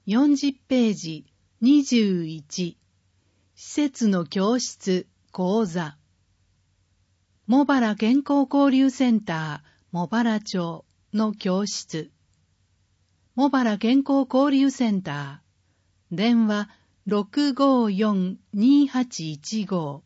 40ページ21施設の教室講座茂原健康交流センター茂原町の教室茂原健康交流センター電話 654-2815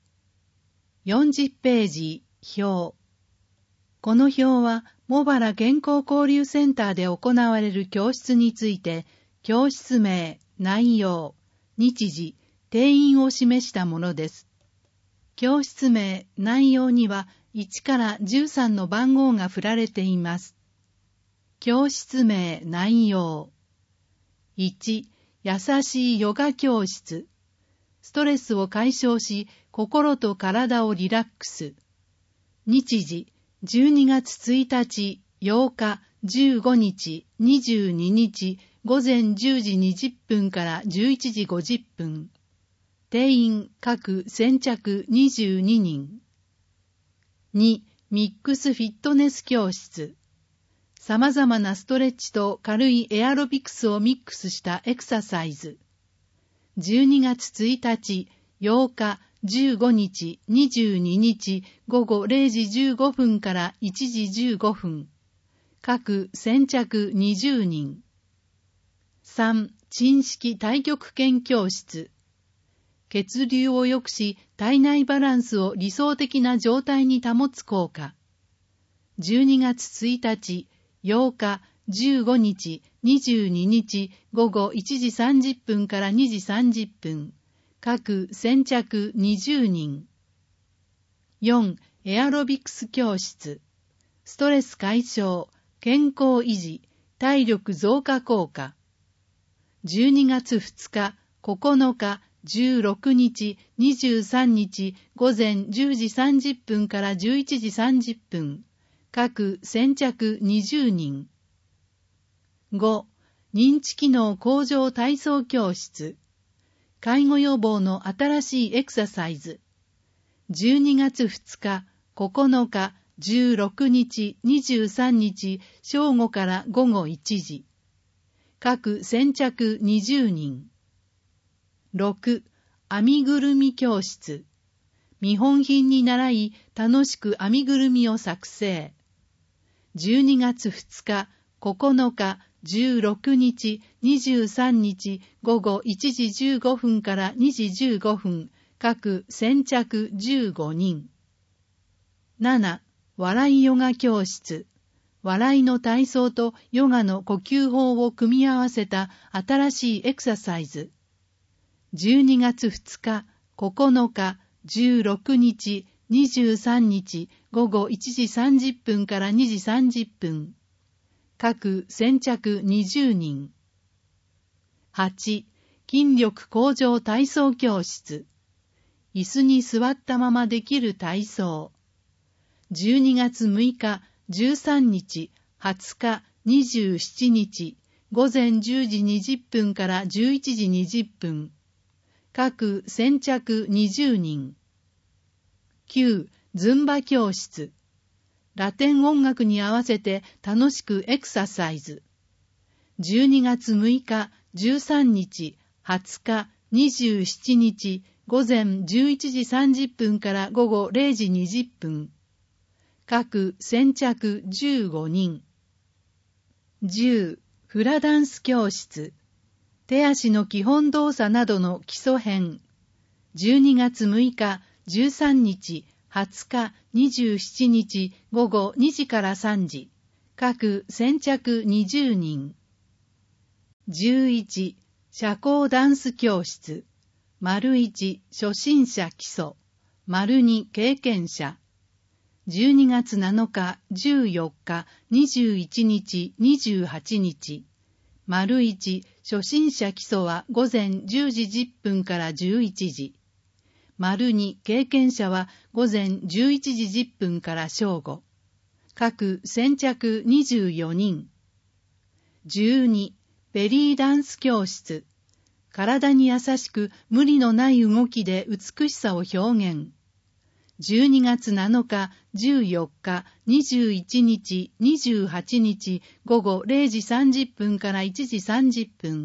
40ページ表この表は茂原健康交流センターで行われる教室について教室名、内容、日時、定員を示したものです。教室名、内容には1から13の番号が振られています。教室名、内容。1、優しいヨガ教室。ストレスを解消し、心と体をリラックス。日時、12月1日、8日、15日、22日、午前10時20分から11時50分。定員各先着22人。2、ミックスフィットネス教室。様々なストレッチと軽いエアロビクスをミックスしたエクササイズ。12月1日、8日、15日、22日、午後0時15分から1時15分。各先着20人。3、鎮式太極拳教室。血流を良くし、体内バランスを理想的な状態に保つ効果。12月1日、8日、15日、22日、午後1時30分から2時30分。各先着20人。4、エアロビクス教室。ストレス解消、健康維持、体力増加効果。12月2日、9日、16日、23日、午前10時30分から11時30分。各先着20人。5、認知機能向上体操教室。介護予防の新しいエクササイズ。12月2日、9日、16日、23日、正午から午後1時。各先着20人。6、編みぐるみ教室。見本品に倣い楽しく編みぐるみを作成。12月2日、9日、16日、23日、午後1時15分から2時15分。各先着15人。7、笑いヨガ教室。笑いの体操とヨガの呼吸法を組み合わせた新しいエクササイズ。12月2日、9日、16日、23日、午後1時30分から2時30分。各先着20人。8、筋力向上体操教室。椅子に座ったままできる体操。12月6日、13日、20日、27日、午前10時20分から11時20分。各先着20人。9、ズンバ教室。ラテン音楽に合わせて楽しくエクササイズ。12月6日、13日、20日、27日、午前11時30分から午後0時20分。各先着15人。10、フラダンス教室。手足の基本動作などの基礎編。12月6日、13日、20日、27日、午後2時から3時。各先着20人。11、社交ダンス教室。1、初心者基礎。2、経験者。12月7日、14日、21日、28日。1、初心者基礎は午前10時10分から11時。2、経験者は午前11時10分から正午。各先着24人。12、ベリーダンス教室。体に優しく無理のない動きで美しさを表現。12月7日、14日、21日、28日、午後0時30分から1時30分。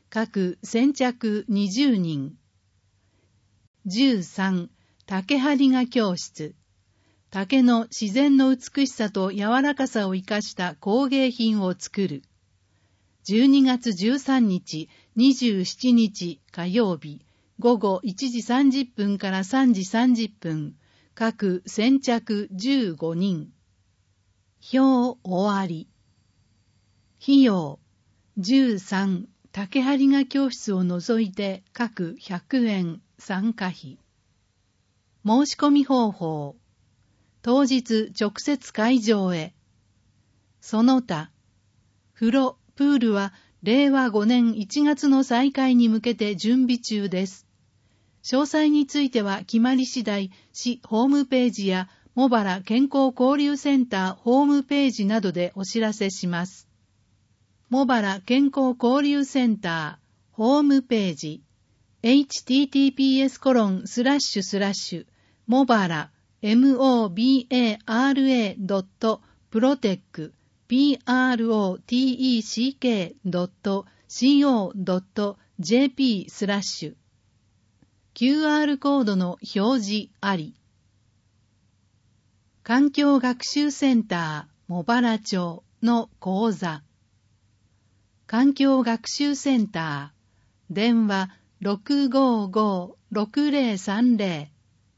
各先着20人。13、竹張画教室。竹の自然の美しさと柔らかさを生かした工芸品を作る。12月13日、27日火曜日、午後1時30分から3時30分、各先着15人。表終わり。費用、13、竹張画教室を除いて各100円参加費。申し込み方法。当日直接会場へ。その他、風呂、プールは令和5年1月の再開に向けて準備中です。詳細については決まり次第、市ホームページや茂原健康交流センターホームページなどでお知らせします。茂原健康交流センターホームページ https:// 茂原 mobara.protec.co.jp/ QR コードの表示あり。環境学習センター茂原町の講座。環境学習センター電話 655-6030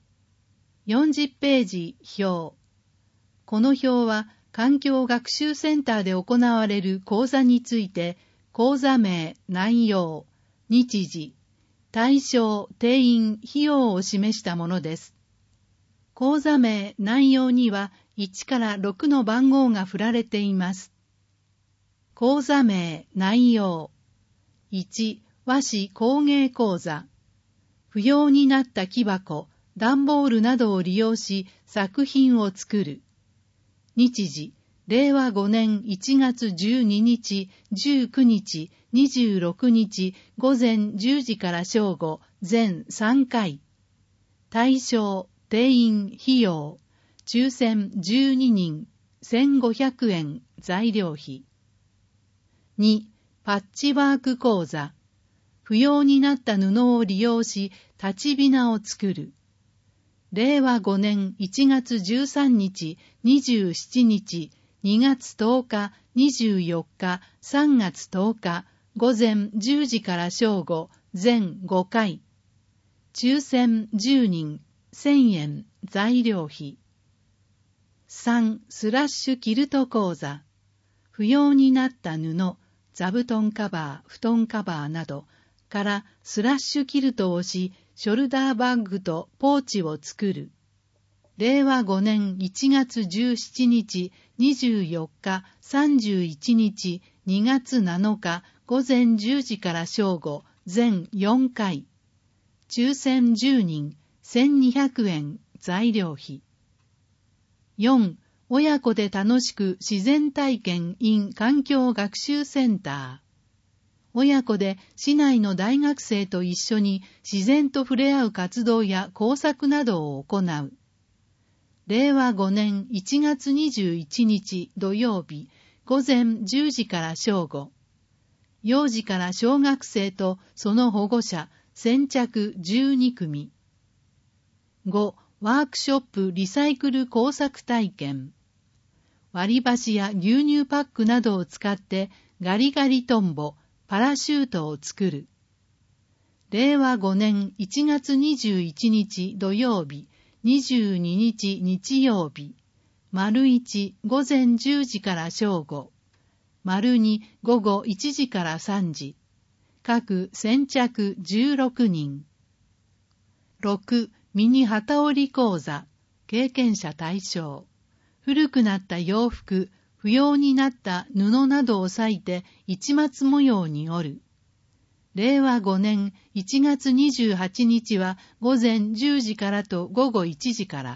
40ページ表。この表は環境学習センターで行われる講座について、講座名、内容、日時、対象、定員、費用を示したものです。講座名、内容には1から6の番号が振られています。講座名、内容。1、和紙工芸講座。不要になった木箱、段ボールなどを利用し作品を作る。日時、令和5年1月12日、19日、26日、午前10時から正午、全3回。対象、定員、費用、抽選12人、1500円、材料費。2、パッチワーク講座。不要になった布を利用し、立ちびなを作る。令和5年1月13日、27日、2月10日、24日、3月10日、午前10時から正午、全5回。抽選10人、1000円、材料費。3、スラッシュキルト講座。不要になった布、座布団カバー、布団カバーなどからスラッシュキルトをし、ショルダーバッグとポーチを作る。令和5年1月17日、24日、31日、2月7日、午前10時から正午、全4回。抽選10人、1200円、材料費。4、親子で楽しく自然体験 in 環境学習センター。親子で市内の大学生と一緒に自然と触れ合う活動や工作などを行う。令和5年1月21日土曜日、午前10時から正午。幼児から小学生とその保護者、先着12組。5、ワークショップリサイクル工作体験。割り箸や牛乳パックなどを使ってガリガリトンボ、パラシュートを作る。令和5年1月21日土曜日、22日日曜日、丸1午前10時から正午、丸2午後1時から3時、各先着16人。6、ミニ機織り講座、経験者対象。古くなった洋服、不要になった布などを裂いて市松模様に織る。令和5年1月28日は午前10時からと午後1時から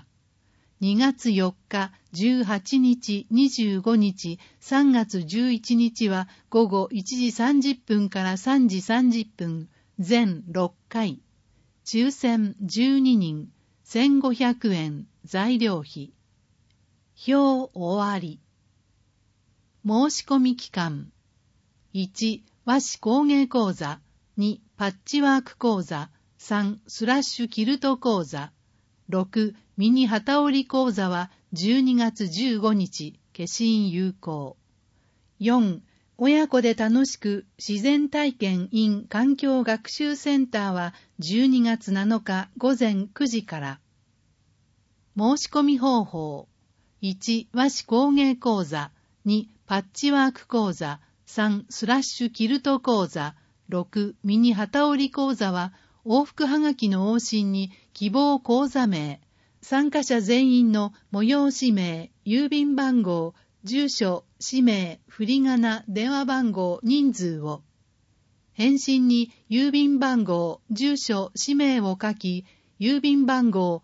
。2月4日、18日、25日、3月11日は午後1時30分から3時30分、全6回。抽選12人、1500円、材料費。表終わり。申し込み期間。1、和紙工芸講座。 2、パッチワーク講座。3、スラッシュキルト講座。6、ミニ旗織り講座は12月15日、消印有効。4、親子で楽しく自然体験 in 環境学習センターは12月7日午前9時から。申し込み方法。1、和紙工芸講座。2、パッチワーク講座。3、スラッシュキルト講座。6、ミニ旗織り講座は往復はがきの往診に希望講座名、参加者全員の催し名、郵便番号、住所、氏名、振り仮名、電話番号、人数を。返信に郵便番号、住所、氏名を書き、郵便番号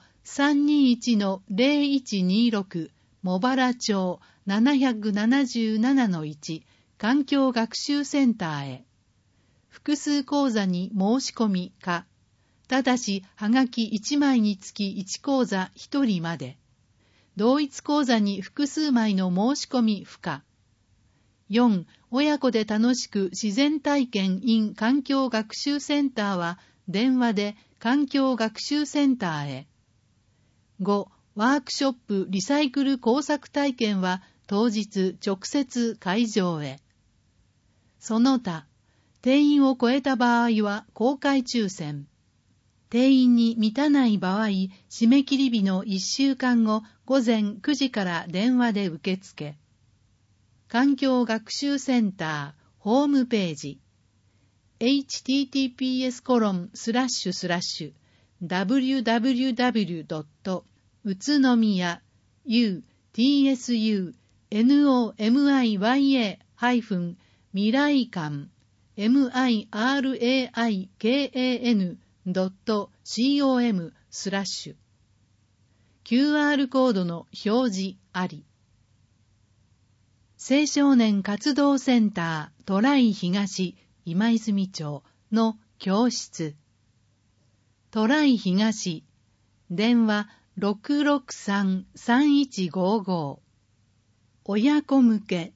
321-0126 茂原町 777-1 環境学習センターへ。複数講座に申し込みか、ただしはがき1枚につき1講座1人まで。同一講座に複数枚の申し込み不可。4、親子で楽しく自然体験 in 環境学習センターは電話で環境学習センターへ。5、ワークショップリサイクル工作体験は当日直接会場へ。その他、定員を超えた場合は公開抽選。定員に満たない場合、締め切り日の1週間後午前9時から電話で受付。環境学習センターホームページ https://www. 宇都宮 utsunomiya-未来館 miraikan.com/QR コードの表示あり。青少年活動センタートライ東今泉町の教室。トライ東電話 663-3155 親子向け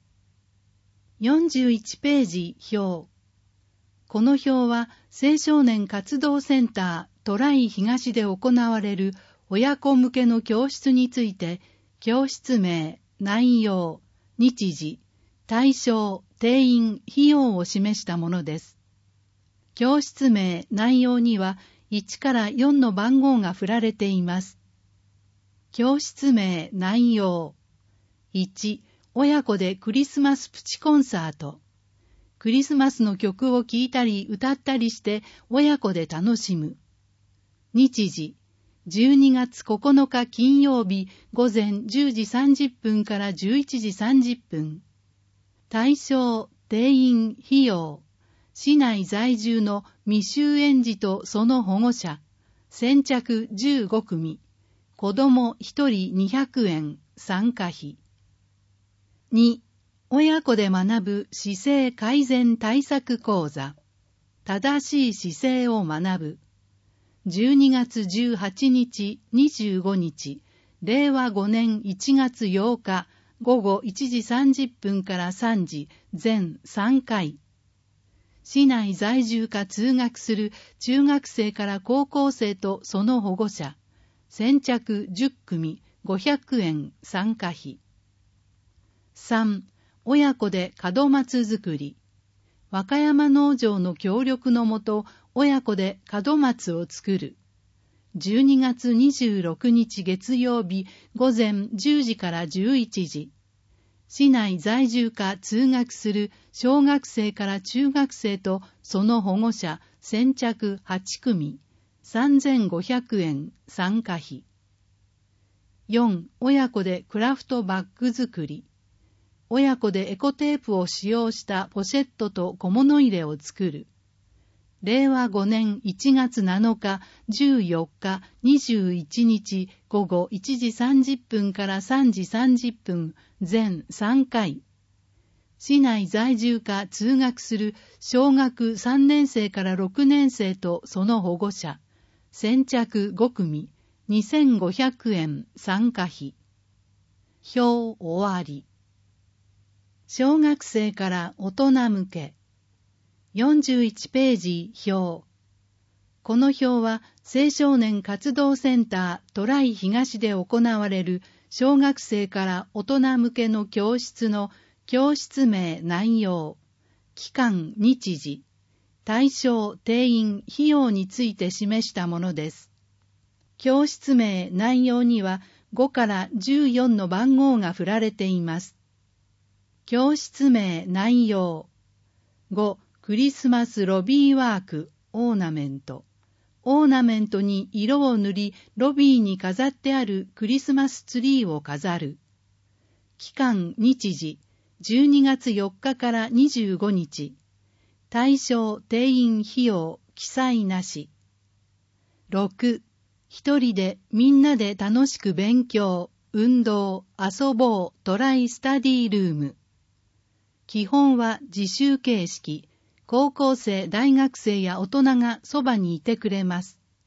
41ページ表。この表は青少年活動センタートライ東で行われる親子向けの教室について教室名、内容、日時、対象、定員、費用を示したものです。教室名、内容には1から4の番号が振られています。教室名、内容。1、親子でクリスマスプチコンサート。クリスマスの曲を聴いたり歌ったりして親子で楽しむ。日時、12月9日金曜日午前10時30分から11時30分。対象、定員、費用。市内在住の未就園児とその保護者。先着15組。子供1人200円。参加費。2、親子で学ぶ姿勢改善対策講座。正しい姿勢を学ぶ。12月18日、25日、令和5年1月8日、午後1時30分から3時、全3回。市内在住か通学する中学生から高校生とその保護者。先着10組、500円参加費。3、親子で門松作り。和歌山農場の協力のもと、親子で門松を作る。12月26日月曜日午前10時から11時。市内在住か通学する小学生から中学生とその保護者先着8組。3500円参加費。4、親子でクラフトバッグ作り。親子でエコテープを使用したポシェットと小物入れを作る。令和5年1月7日、14日、21日午後1時30分から3時30分、全3回。市内在住か通学する小学3年生から6年生とその保護者。先着5組、2500円参加費。表終わり。小学生から大人向け。 41ページ表。この表は青少年活動センタートライ東で行われる小学生から大人向けの教室の教室名内容、期間日時、対象定員費用について示したものです。教室名内容には5から14の番号が振られています。教室名内容。5、クリスマスロビーワーク、オーナメント。オーナメントに色を塗り、ロビーに飾ってあるクリスマスツリーを飾る。期間日時、12月4日から25日。対象定員費用、記載なし。6、一人でみんなで楽しく勉強、運動、遊ぼう、トライスタディルーム。基本は自習形式。高校生、大学生や大人がそばにいてくれます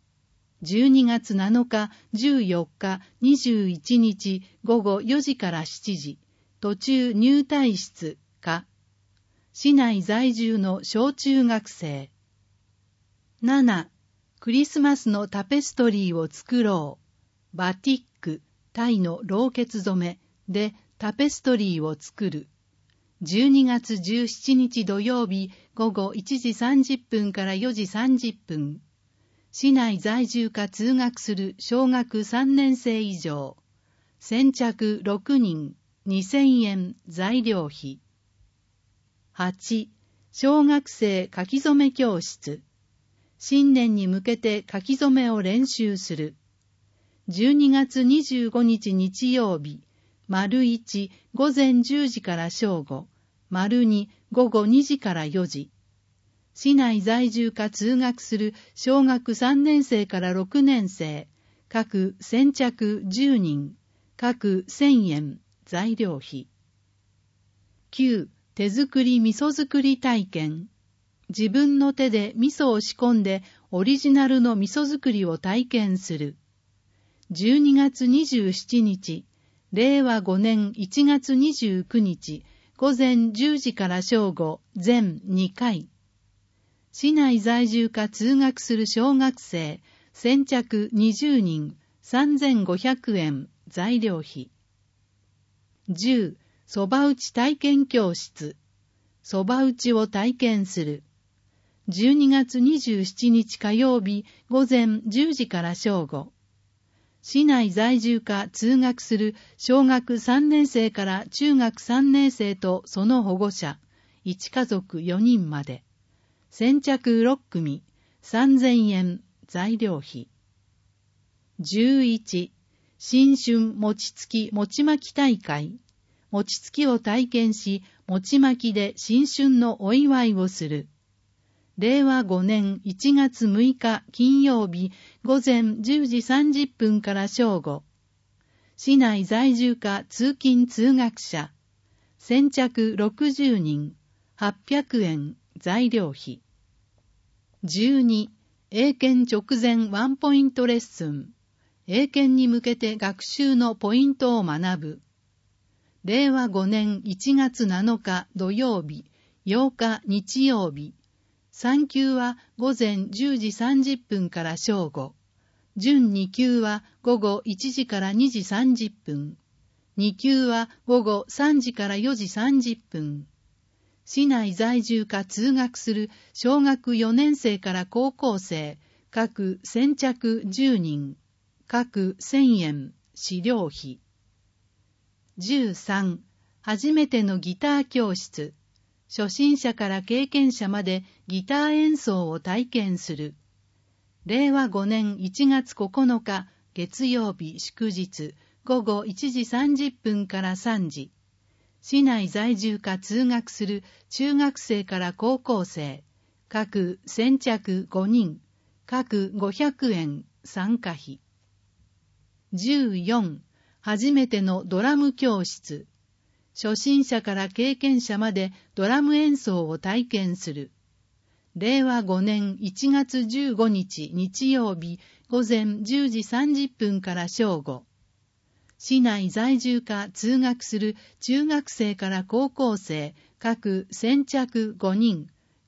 。12月7日、14日、21日、午後4時から7時、途中入退室か。市内在住の小中学生。7、クリスマスのタペストリーを作ろう。バティック、タイのろうけつ染めでタペストリーを作る。12月17日土曜日午後1時30分から4時30分。市内在住か通学する小学3年生以上。先着6人、2000円材料費。8、小学生書き初め教室。新年に向けて書き初めを練習する。12月25日日曜日。丸1、午前10時から正午。丸2、午後2時から4時。市内在住か通学する小学3年生から6年生。各先着10人。各1000円。材料費。9、手作り味噌作り体験。自分の手で味噌を仕込んでオリジナルの味噌作りを体験する。12月27日。令和5年1月29日、午前10時から正午、全2回。市内在住か通学する小学生、先着20人、3500円、材料費。10、そば打ち体験教室。そば打ちを体験する。12月27日火曜日、午前10時から正午。市内在住か通学する小学3年生から中学3年生とその保護者、1家族4人まで。先着6組、3000円、材料費。11、新春餅つき餅巻き大会。餅つきを体験し、餅巻きで新春のお祝いをする。令和5年1月6日金曜日午前10時30分から正午。市内在住か通勤通学者。先着60人。800円。材料費。12、英検直前ワンポイントレッスン。英検に向けて学習のポイントを学ぶ。令和5年1月7日土曜日、8日日曜日。3級は午前10時30分から正午。準2級は午後1時から2時30分。2級は午後3時から4時30分。市内在住か通学する小学4年生から高校生、各先着10人。各1000円。資料費。13、初めてのギター教室。初心者から経験者までギター演奏を体験する。令和5年1月9日月曜日祝日午後1時30分から3時。市内在住か通学する中学生から高校生、各先着5人、各500円参加費。14、初めてのドラム教室。初心者から経験者までドラム演奏を体験する。令和5年1月15日日曜日午前10時30分から正午。市内在住か通学する中学生から高校生、各先着5人、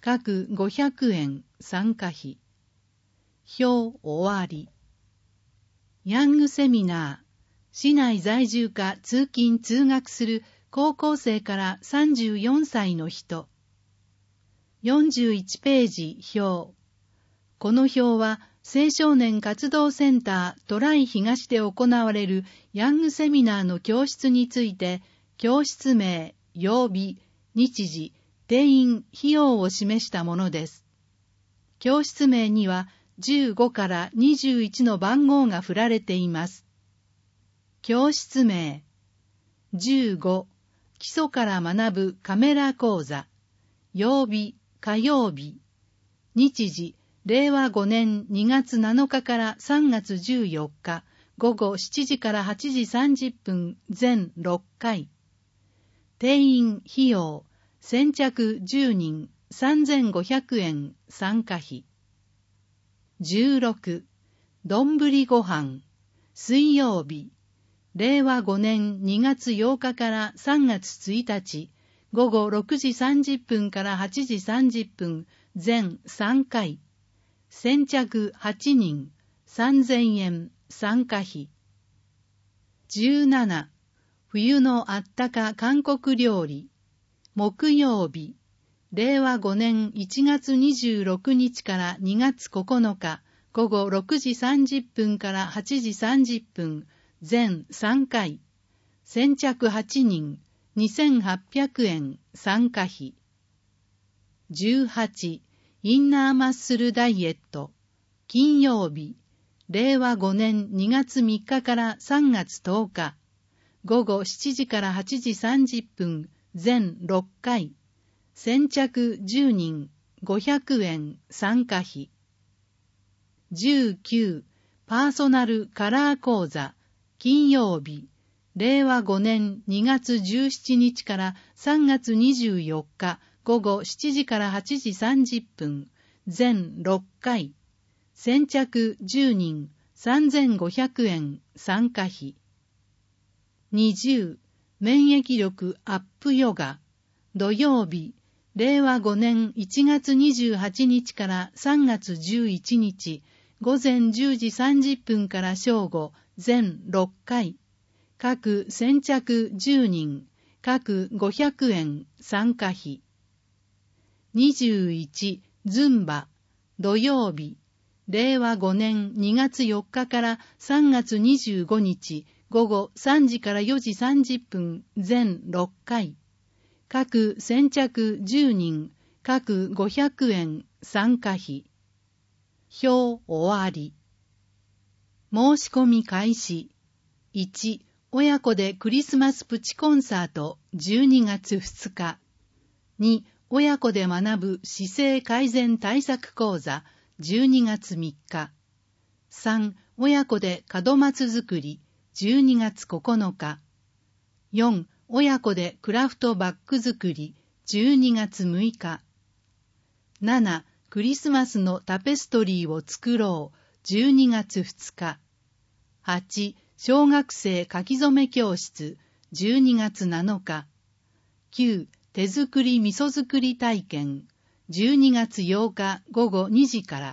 各500円参加費。表終わり。ヤングセミナー。市内在住か通勤通学する高校生から34歳の人。41ページ表。この表は青少年活動センタートライ東で行われるヤングセミナーの教室について、教室名、曜日、日時、定員、費用を示したものです。教室名には15から21の番号が振られています。教室名。15、基礎から学ぶカメラ講座。曜日、火曜日。日時、令和5年2月7日から3月14日、午後7時から8時30分、全6回。定員、費用、先着10人、3500円、参加費。16、どんぶりご飯。水曜日。令和5年2月8日から3月1日、午後6時30分から8時30分、全3回。先着8人、3000円、参加費。17、冬のあったか韓国料理。木曜日。令和5年1月26日から2月9日、午後6時30分から8時30分、全3回。先着8人、2800円、参加費。18、インナーマッスルダイエット。金曜日。令和5年2月3日から3月10日。午後7時から8時30分、全6回。先着10人、500円、参加費。19、パーソナルカラー講座。金曜日。令和5年2月17日から3月24日午後7時から8時30分、全6回。先着10人、3500円、参加費。20、免疫力アップヨガ。土曜日。令和5年1月28日から3月11日、午前10時30分から正午、全6回。各先着10人、各500円、参加費。21、ズンバ。土曜日。令和5年2月4日から3月25日、午後3時から4時30分、全6回。各先着10人、各500円、参加費。表終わり。申し込み開始。1、親子でクリスマスプチコンサート12月2日。2、親子で学ぶ姿勢改善対策講座12月3日。3、親子で門松作り12月9日。4、親子でクラフトバッグ作り12月6日。7、クリスマスのタペストリーを作ろう12月2日。8、小学生書き初め教室12月7日。9、手作り味噌作り体験12月8日午後2時から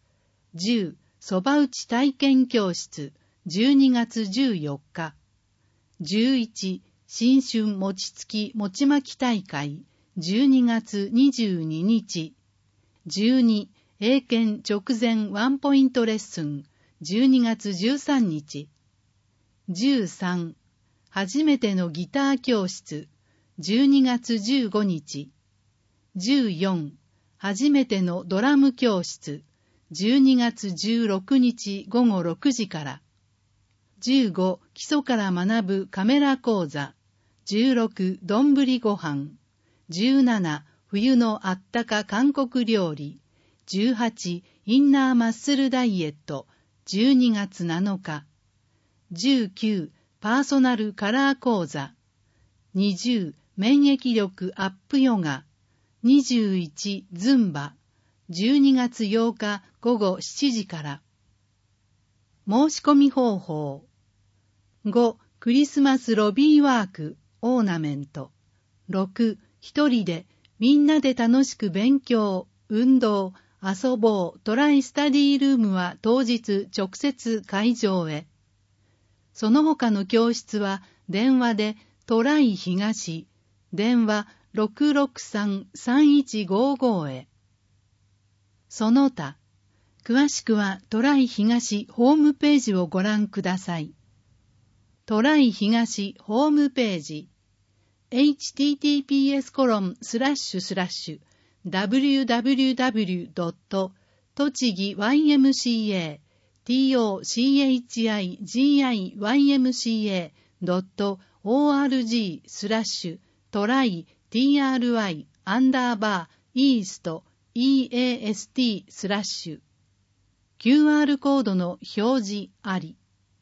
。10、そば打ち体験教室12月14日。11、新春餅つき餅巻き大会12月22日。12、英検直前ワンポイントレッスン12月13日。13、初めてのギター教室12月15日。14、初めてのドラム教室12月16日午後6時から。15、基礎から学ぶカメラ講座16、どんぶりご飯17、冬のあったか韓国料理18、インナーマッスルダイエット12月7日。19、パーソナルカラー講座。20、免疫力アップヨガ。21、ズンバ。12月8日午後7時から。申し込み方法。5、クリスマスロビーワーク、オーナメント。6、一人でみんなで楽しく勉強、運動、遊ぼう、トライスタディールームは当日直接会場へ。その他の教室は電話でトライ東、電話 663-3155 へ。その他、詳しくはトライ東ホームページをご覧ください。トライ東ホームページ、www.tochigiymca.tochigy-east-east/QR コードの表示あり。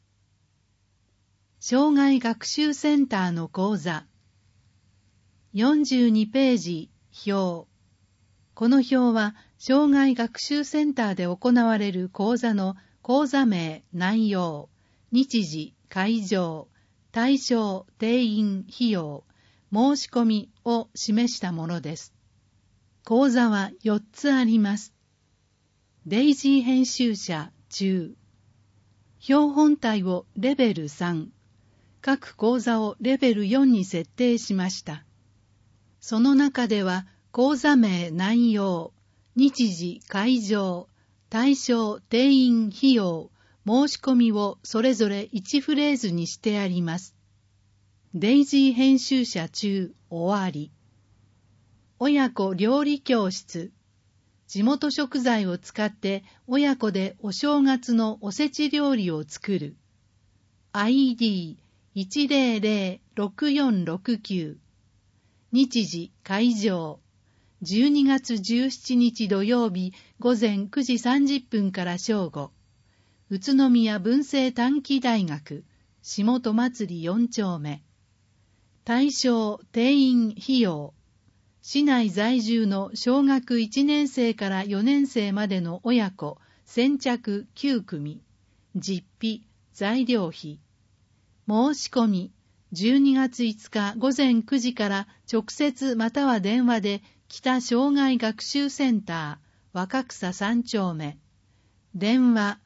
障害学習センターの講座。42ページ、表。この表は、障害学習センターで行われる講座の講座名、内容、日時、会場、対象、定員、費用、申し込みを示したものです。講座は4つあります。デイジー編集者中。表本体をレベル3。各講座をレベル4に設定しました。その中では、講座名内容、日時会場、対象定員費用、申し込みをそれぞれ1フレーズにしてあります。デイジー編集者中終わり。親子料理教室。地元食材を使って親子でお正月のおせち料理を作る。ID1006469。日時会場。12月17日土曜日午前9時30分から正午。宇都宮文政短期大学、下戸祭4丁目。対象定員費用。市内在住の小学1年生から4年生までの親子、先着9組。実費、材料費。申し込み。12月5日午前9時から直接または電話で北障害学習センター若草3丁目電話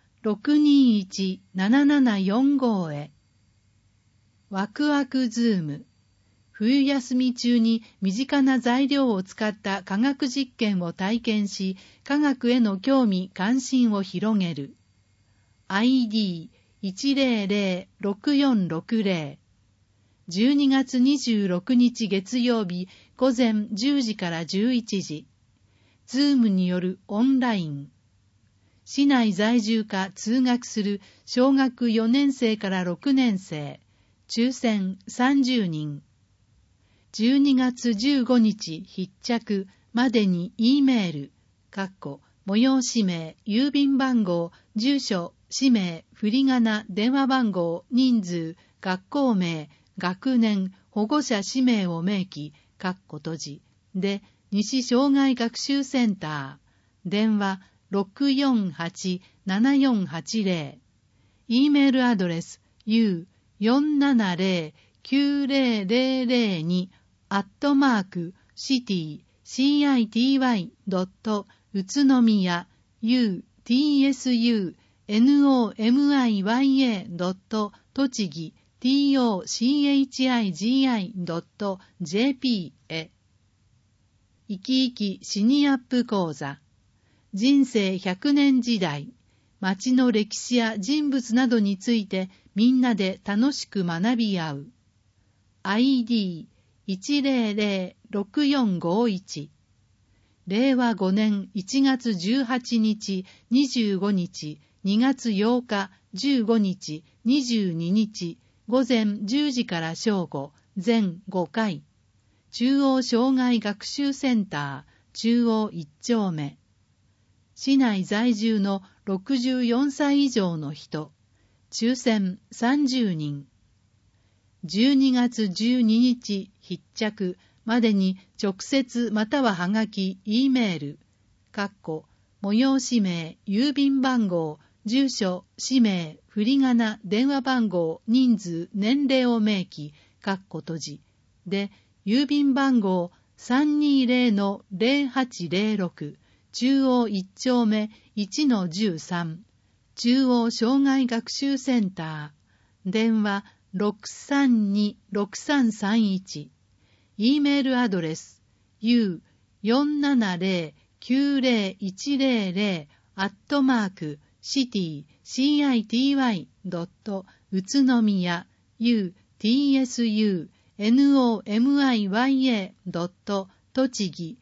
621-7745 へ。ワクワクズーム。冬休み中に身近な材料を使った科学実験を体験し、科学への興味関心を広げる。ID1006460。12月26日月曜日午前10時から11時。ズームによるオンライン。市内在住か通学する小学4年生から6年生。抽選30人。12月15日必着までに E メール、催し名、郵便番号、住所、氏名、振り仮名、電話番号、人数、学校名、学年、保護者氏名を明記、閉じ、で、西障害学習センター、電話 648-7480、E メールアドレス u470-city-city.utsunomiya.tochigi tochigi.jp へ。生き生きシニアップ講座。人生100年時代。町の歴史や人物などについてみんなで楽しく学び合う。ID1006451。令和5年1月18日、25日、2月8日、15日、22日、午前10時から正午、全5回。中央障害学習センター、中央1丁目。市内在住の64歳以上の人。抽選30人。12月12日必着までに直接またははがき、E メール、催し名、郵便番号、住所、氏名、振り仮名、電話番号、人数、年齢を明記、閉じ、で、郵便番号 320-0806 中央1丁目 1-13 中央障害学習センター電話 632-6331 E メールアドレス u470-901-city.city.city.city.宇都宮 utsunomiya. 栃木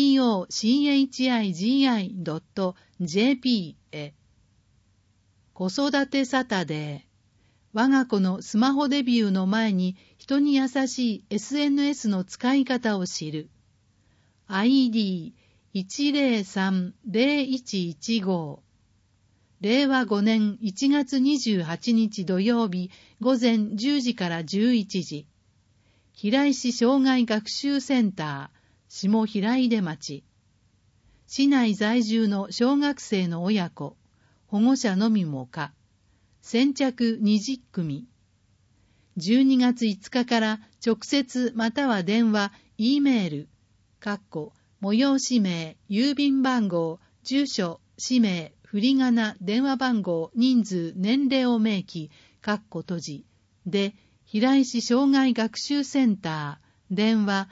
tochigi.jp へ。子育てサタデー。我が子のスマホデビューの前に人に優しい SNS の使い方を知る。ID103-0115 令和5年1月28日土曜日午前10時から11時。平石障害学習センター、下平出町。市内在住の小学生の親子、保護者のみも可。先着20組。12月5日から直接または電話、E メール、催し名、郵便番号、住所、氏名、振り仮名、電話番号、人数、年齢を明記、閉じで、平石障害学習センター、電話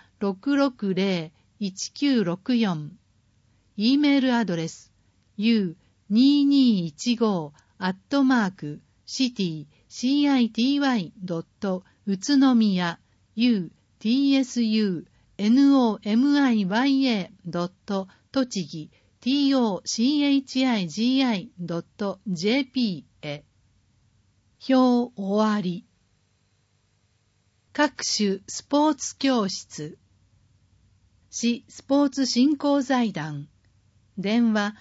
660-1964 E メールアドレス u2215@city.city. 宇都宮 utsunomiya. 栃木 tochigi.jp へ。表終わり。各種スポーツ教室。市スポーツ振興財団。電話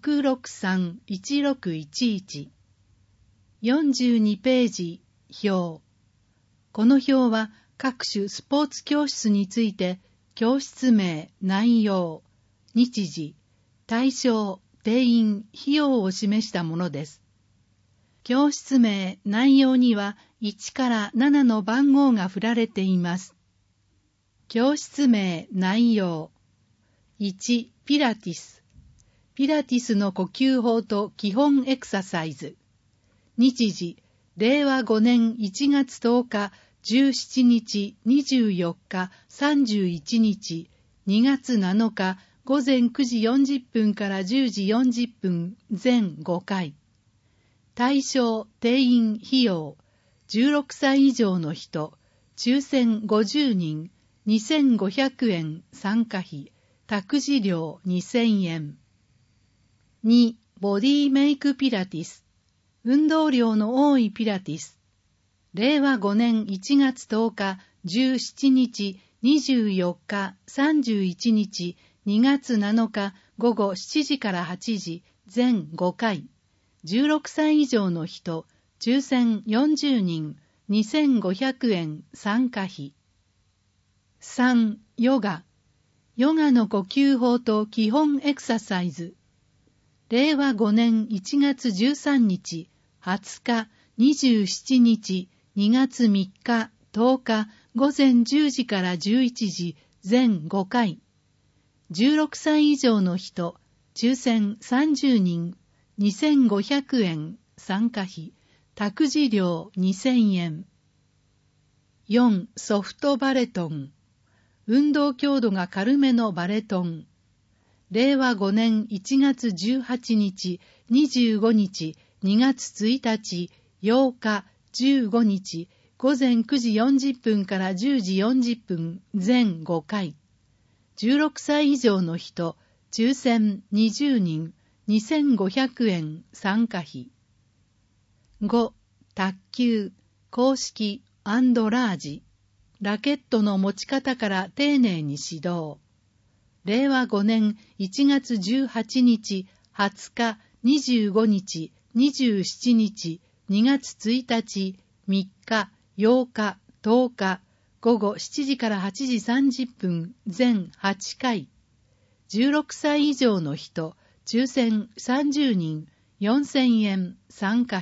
663-1611。42ページ表。この表は各種スポーツ教室について教室名、内容、日時、対象、定員、費用を示したものです。教室名、内容には1から7の番号が振られています。教室名、内容。1、ピラティス。ピラティスの呼吸法と基本エクササイズ。日時、令和5年1月10日、17日、24日、31日、2月7日、午前9時40分から10時40分、全5回。対象、定員、費用、16歳以上の人、抽選50人、2500円、参加費、託児料2000円。2、ボディメイクピラティス。運動量の多いピラティス。令和5年1月10日、17日、24日、31日、2月7日、午後7時から8時、全5回。16歳以上の人、抽選40人、2500円、参加費。3、ヨガ。ヨガの呼吸法と基本エクササイズ。令和5年1月13日、20日、27日、2月3日、10日、午前10時から11時、全5回。16歳以上の人、抽選30人、2500円、参加費、託児料2000円。4、ソフトバレトン。運動強度が軽めのバレトン。令和5年1月18日、25日、2月1日、8日、15日、午前9時40分から10時40分、全5回。16歳以上の人、抽選20人、2500円、参加費。5、卓球、公式&ラージ。ラケットの持ち方から丁寧に指導。令和5年1月18日、20日、25日、27日、2月1日、3日、8日、10日、午後7時から8時30分、全8回。16歳以上の人、抽選30人、4000円、参加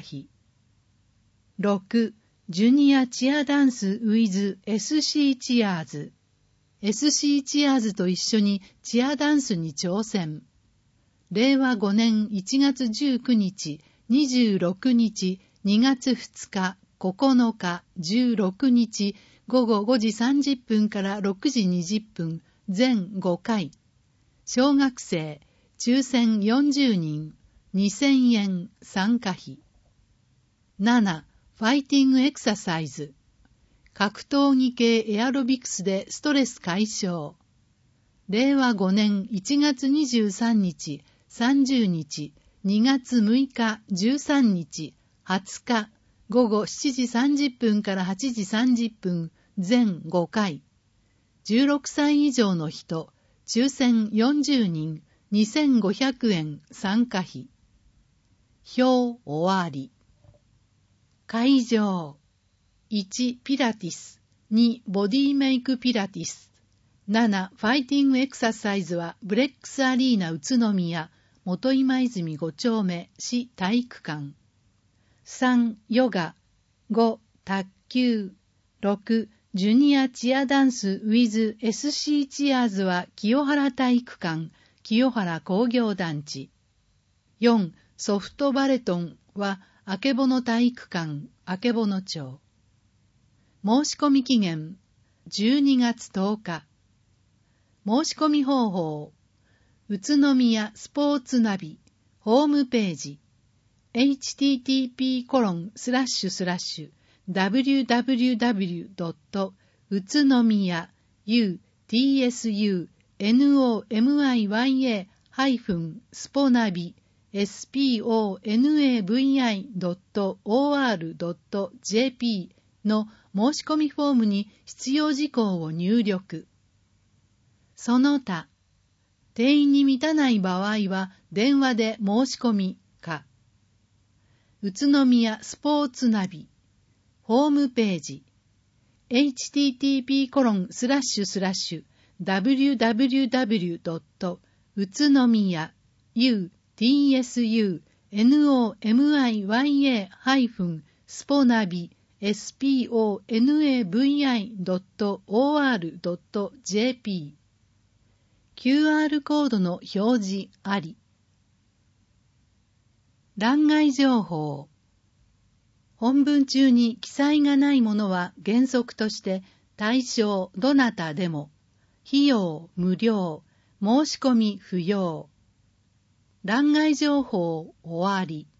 費。6、ジュニアチアダンス with SC チアーズ。 SC チアーズと一緒にチアダンスに挑戦。令和5年1月19日、26日、2月2日、9日、16日、午後5時30分から6時20分、全5回。小学生、抽選40人、2000円参加費。7. ファイティングエクササイズ。格闘技系エアロビクスでストレス解消。令和5年1月23日、30日、2月6日、13日、20日、午後7時30分から8時30分、全5回。16歳以上の人、抽選40人、2500円参加費。表終わり。会場。1. ピラティス。2. ボディメイクピラティス。7. ファイティングエクササイズはブレックスアリーナ宇都宮、元今泉5丁目市体育館。3. ヨガ。5. 卓球。6. ジュニアチアダンス with SC チアーズは清原体育館、清原工業団地。4. ソフトバレトンはあけぼの体育館、あけぼの町。申し込み期限12月10日。申し込み方法。宇都宮スポーツナビホームページ http://www. 宇都宮 utsnomi-sponavi.or.jp の申し込みフォームに必要事項を入力。その他、定員に満たない場合は電話で申し込みか。宇都宮スポーツナビホームページ http://www. 宇都宮 utsnomi-sponavi.or.jp QR コードの表示あり。欄外情報。本文中に記載がないものは原則として対象どなたでも、費用無料、申し込み不要。欄外情報終わり。